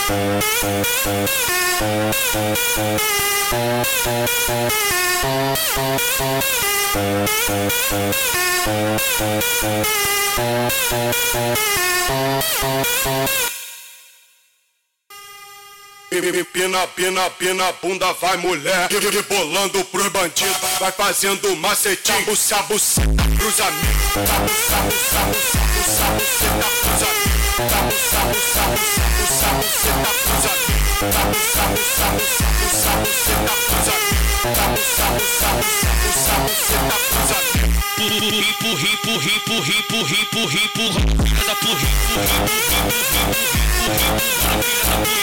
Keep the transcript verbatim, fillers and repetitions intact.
Pina, pina, pina, bunda vai mulher, rebolando pros bandidos, vai fazendo macetinho, buça, buça, pros amigos, buça, buça, buça, buça, buceta pros amigos, buça, buça, buça, buça, buceta pros amigos, buça, buça, buça, buça, buceta pros amigos, buça, buça, buça, buça, buceta pros amigos. Empurri, empurri, empurri, empurri, empurri, empurri, empurri, empurri, empurri, empurri, empurri, empurri, empurri, empurri,